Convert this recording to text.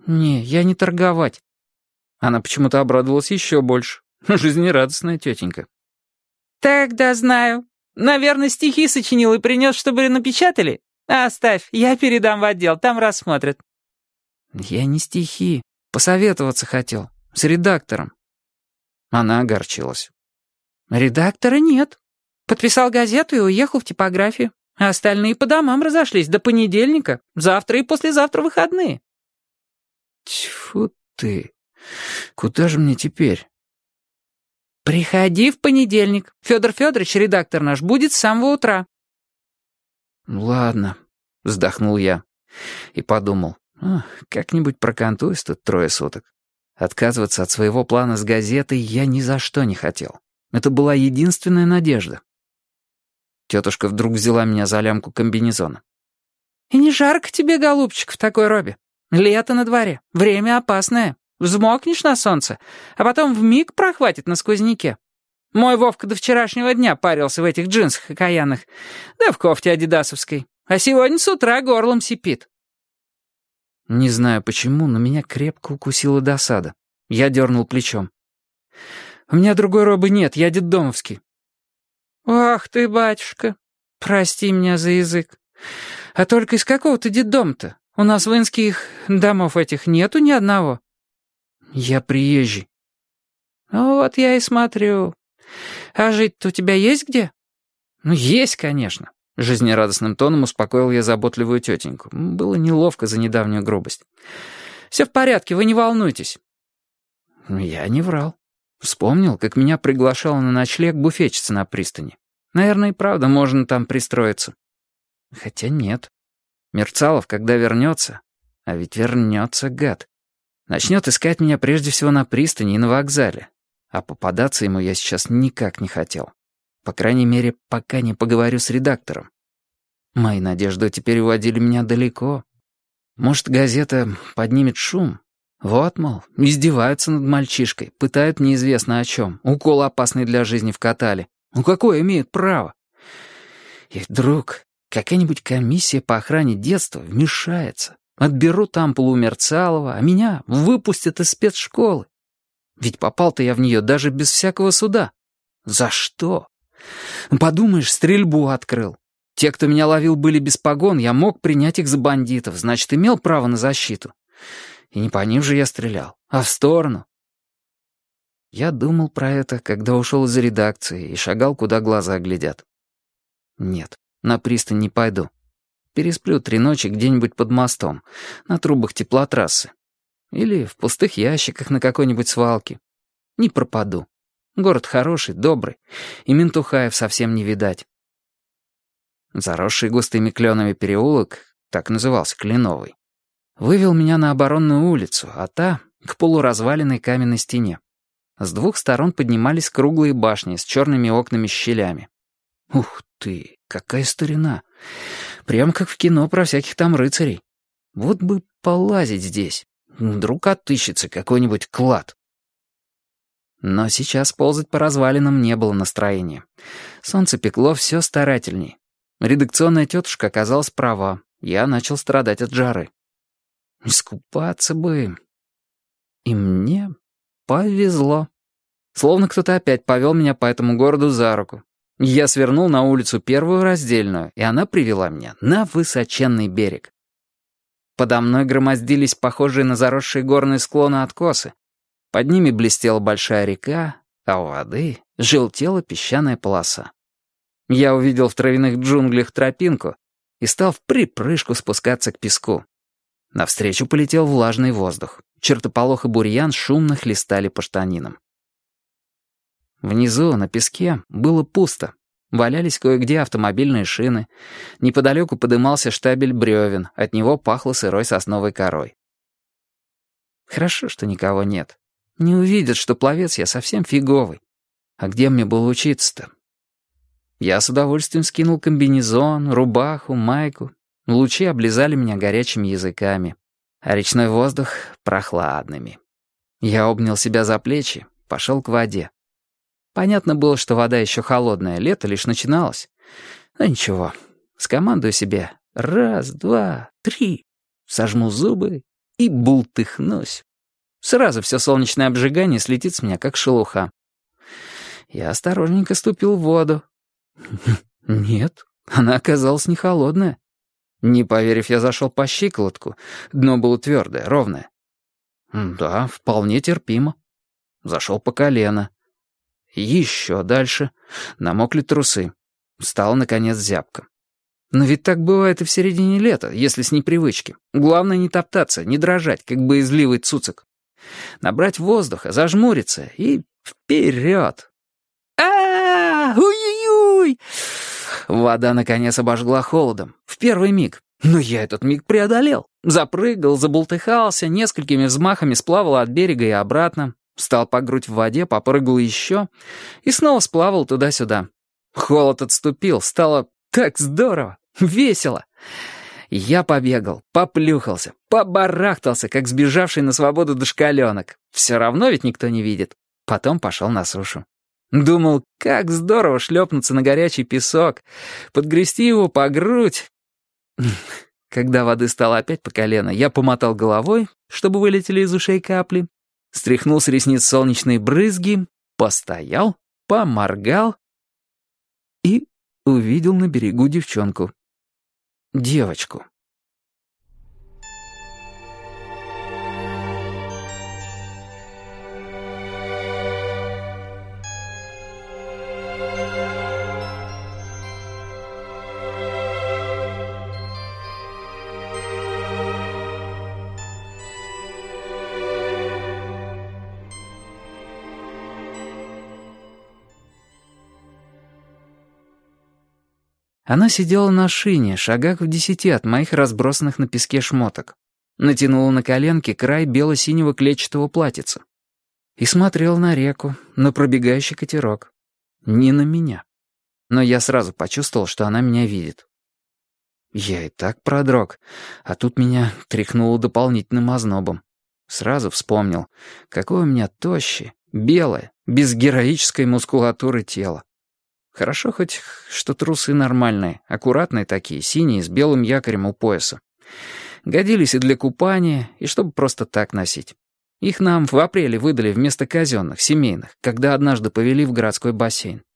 «Не, я не торговать». Она почему-то обрадовалась еще больше. Жизнерадостная тетенька. «Тогда знаю. Наверное, стихи сочинил и принес, чтобы напечатали? Оставь, я передам в отдел, там рассмотрят». «Я не стихи. Посоветоваться хотел. С редактором». Она огорчилась. «Редактора нет. Подписал газету и уехал в типографию. А остальные по домам разошлись до понедельника. Завтра и послезавтра выходные». Тьфу ты. Куда же мне теперь? «Приходи в понедельник. Федор Федорович, редактор наш, будет с самого утра». «Ладно», — вздохнул я и подумал, как-нибудь прокантуюсь тут 3 суток. Отказываться от своего плана с газетой я ни за что не хотел. Это была единственная надежда. Тетушка вдруг взяла меня за лямку комбинезона. «И не жарко тебе, голубчик, в такой робе? Лето на дворе, время опасное. Взмокнешь на солнце, а потом вмиг прохватит на сквозняке. Мой Вовка до вчерашнего дня парился в этих джинсах окаянных, да в кофте адидасовской, а сегодня с утра горлом сипит». Не знаю почему, но меня крепко укусила досада. Я дернул плечом. «У меня другой робы нет, я детдомовский». «Ах ты, батюшка, прости меня за язык. А только из какого ты детдома-то? У нас в инских домов этих нету ни одного». «Я приезжий». «Ну вот я и смотрю. А жить-то у тебя есть где?» «Ну, есть, конечно», — жизнерадостным тоном успокоил я заботливую тетеньку. Было неловко за недавнюю грубость. «Все в порядке, вы не волнуйтесь». Я не врал. Вспомнил, как меня приглашала на ночлег буфетчица на пристани. Наверное, и правда можно там пристроиться. Хотя нет. Мерцалов, когда вернется, а ведь вернется, гад, начнет искать меня прежде всего на пристани и на вокзале. А попадаться ему я сейчас никак не хотел. По крайней мере, пока не поговорю с редактором. Мои надежды теперь уводили меня далеко. Может, газета поднимет шум? Вот, мол, издеваются над мальчишкой, пытают неизвестно о чем, укол опасный для жизни вкатали. Ну какое имеют право? И вдруг какая-нибудь комиссия по охране детства вмешается, отберут ампулу у Мерцалова, а меня выпустят из спецшколы. Ведь попал-то я в нее даже без всякого суда. За что? Подумаешь, стрельбу открыл. Те, кто меня ловил, были без погон, я мог принять их за бандитов, значит, имел право на защиту. И не по ним же я стрелял, а в сторону. Я думал про это, когда ушел из редакции и шагал, куда глаза глядят. Нет, на пристань не пойду. Пересплю 3 ночи где-нибудь под мостом, на трубах теплотрассы. Или в пустых ящиках на какой-нибудь свалке. Не пропаду. Город хороший, добрый, и ментухаев совсем не видать. Заросший густыми кленами переулок, так назывался, Кленовый, вывел меня на Оборонную улицу, а та — к полуразваленной каменной стене. С 2 сторон поднимались круглые башни с черными окнами-щелями. Ух ты, какая старина! Прям как в кино про всяких там рыцарей. Вот бы полазить здесь. Вдруг отыщется какой-нибудь клад. Но сейчас ползать по развалинам не было настроения. Солнце пекло все старательней. Редакционная тетушка оказалась права. Я начал страдать от жары. Искупаться бы. И мне повезло. Словно кто-то опять повел меня по этому городу за руку. Я свернул на улицу первую раздельную, и она привела меня на высоченный берег. Подо мной громоздились похожие на заросшие горные склоны откосы. Под ними блестела большая река, а у воды желтела песчаная полоса. Я увидел в травяных джунглях тропинку и стал вприпрыжку спускаться к песку. Навстречу полетел влажный воздух. Чертополох и бурьян шумно хлестали по штанинам. Внизу, на песке, было пусто. Валялись кое-где автомобильные шины. Неподалеку подымался штабель бревен, от него пахло сырой сосновой корой. Хорошо, что никого нет. Не увидят, что пловец я совсем фиговый. А где мне было учиться-то? Я с удовольствием скинул комбинезон, рубаху, майку. Лучи облизали меня горячими языками, а речной воздух — прохладными. Я обнял себя за плечи, пошел к воде. Понятно было, что вода еще холодная, лето лишь начиналось. Но ничего, скомандую себе 1, 2, 3, сожму зубы и бултыхнусь. Сразу все солнечное обжигание слетит с меня, как шелуха. Я осторожненько ступил в воду. Нет, она оказалась не холодная. Не поверив, я зашел по щиколотку. Дно было твердое, ровное. Да, вполне терпимо. Зашел по колено. Еще дальше. Намокли трусы. Стало, наконец, зябко. Но ведь так бывает и в середине лета, если с непривычки. Главное не топтаться, не дрожать, как боязливый цуцик. Набрать воздуха, зажмуриться и вперед. Уй-уй-уй! Вода, наконец, обожгла холодом. В первый миг. Но я этот миг преодолел. Запрыгал, забултыхался, несколькими взмахами сплавал от берега и обратно. Встал по грудь в воде, попрыгал еще и снова сплавал туда-сюда. Холод отступил, стало так здорово, весело. Я побегал, поплюхался, побарахтался, как сбежавший на свободу дошкаленок. Все равно ведь никто не видит. Потом пошел на сушу. Думал, как здорово шлепнуться на горячий песок, подгрести его по грудь. Когда воды стало опять по колено, я помотал головой, чтобы вылетели из ушей капли, стряхнул с ресниц солнечные брызги, постоял, поморгал и увидел на берегу девчонку. Девочку. Она сидела на шине, шагах в 10 от моих разбросанных на песке шмоток. Натянула на коленки край бело-синего клетчатого платьица. И смотрела на реку, на пробегающий катерок. Не на меня. Но я сразу почувствовал, что она меня видит. Я и так продрог, а тут меня тряхнуло дополнительным ознобом. Сразу вспомнил, какое у меня тощее, белое, без героической мускулатуры тело. Хорошо хоть, что трусы нормальные, аккуратные такие, синие, с белым якорем у пояса. Годились и для купания, и чтобы просто так носить. Их нам в апреле выдали вместо казенных, семейных, когда однажды повели в городской бассейн.